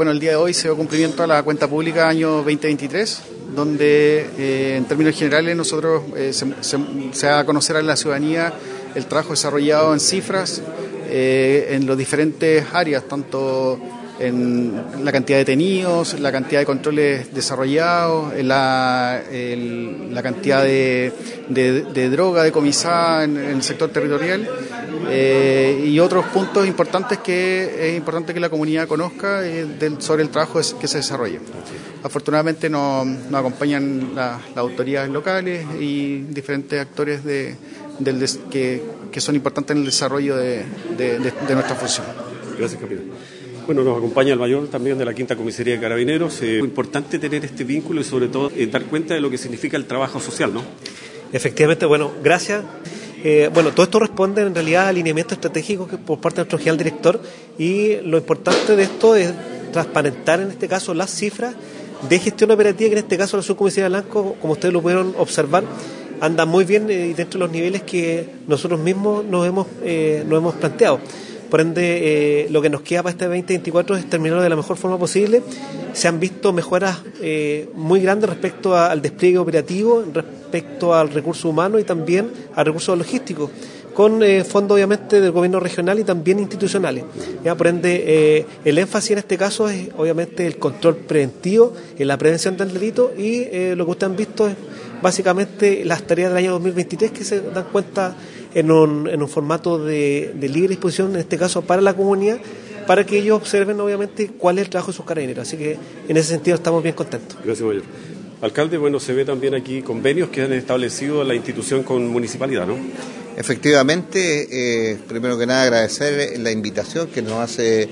Bueno, el día de hoy se dio cumplimiento a la cuenta pública año 2023, donde en términos generales nosotros se da a conocer a la ciudadanía el trabajo desarrollado en cifras en las diferentes áreas, tanto en la cantidad de detenidos, la cantidad de controles desarrollados, la cantidad de droga decomisada en el sector territorial y otros puntos importantes que es importante que la comunidad conozca sobre el trabajo que se desarrolla. Afortunadamente nos acompañan las autoridades locales y diferentes actores que son importantes en el desarrollo de nuestra función. Gracias, capitán. Bueno, nos acompaña el mayor también de la Quinta Comisaría de Carabineros. Es importante tener este vínculo y sobre todo dar cuenta de lo que significa el trabajo social, ¿no? Efectivamente, bueno, gracias. Todo esto responde en realidad a alineamientos estratégicos por parte de nuestro general director, y lo importante de esto es transparentar en este caso las cifras de gestión operativa, que en este caso la subcomisaría de Lanco, como ustedes lo pudieron observar, anda muy bien y dentro de los niveles que nosotros mismos nos hemos planteado. Por ende, lo que nos queda para este 2024 es terminarlo de la mejor forma posible. Se han visto mejoras muy grandes respecto al despliegue operativo, respecto al recurso humano y también al recurso logístico, con fondos obviamente del gobierno regional y también institucionales. ¿Ya? Por ende, el énfasis en este caso es obviamente el control preventivo, en la prevención del delito, y lo que ustedes han visto es básicamente las tareas del año 2023 que se dan cuenta en un formato de libre disposición, en este caso para la comunidad, para que ellos observen obviamente cuál es el trabajo de sus carabineros. Así que en ese sentido estamos bien contentos. Gracias, mayor. Alcalde, bueno, se ve también aquí convenios que han establecido la institución con municipalidad, ¿no? Efectivamente, primero que nada agradecer la invitación que nos hace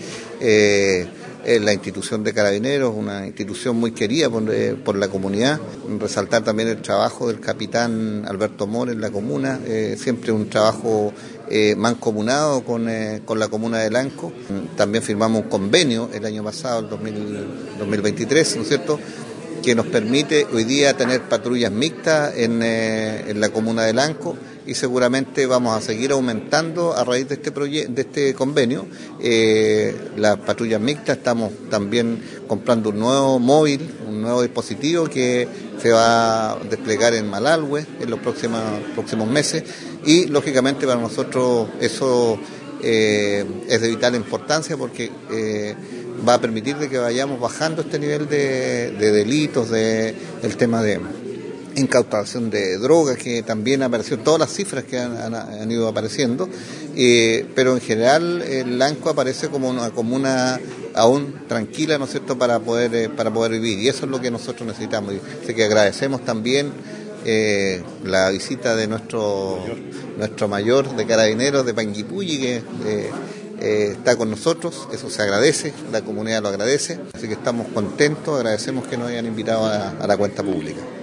la institución de Carabineros, una institución muy querida por la comunidad. Resaltar también el trabajo del capitán Alberto Mora en la comuna, siempre un trabajo mancomunado con la comuna de Lanco. También firmamos un convenio el año pasado, el 2023, ¿no es cierto?, que nos permite hoy día tener patrullas mixtas en la comuna de Lanco, y seguramente vamos a seguir aumentando a raíz de este convenio. Las patrullas mixtas, estamos también comprando un nuevo móvil, un nuevo dispositivo que se va a desplegar en Malalhue en los próximos meses, y lógicamente para nosotros eso es de vital importancia, porque va a permitir de que vayamos bajando este nivel de delitos, el tema de incautación de drogas, que también apareció, todas las cifras que han ido apareciendo, pero en general el Lanco aparece como una comuna aún tranquila, ¿no es cierto?, para poder vivir, y eso es lo que nosotros necesitamos. Así que agradecemos también la visita de nuestro mayor de Carabineros de Panguipulli, que está con nosotros. Eso se agradece, la comunidad lo agradece, así que estamos contentos, agradecemos que nos hayan invitado a la cuenta pública.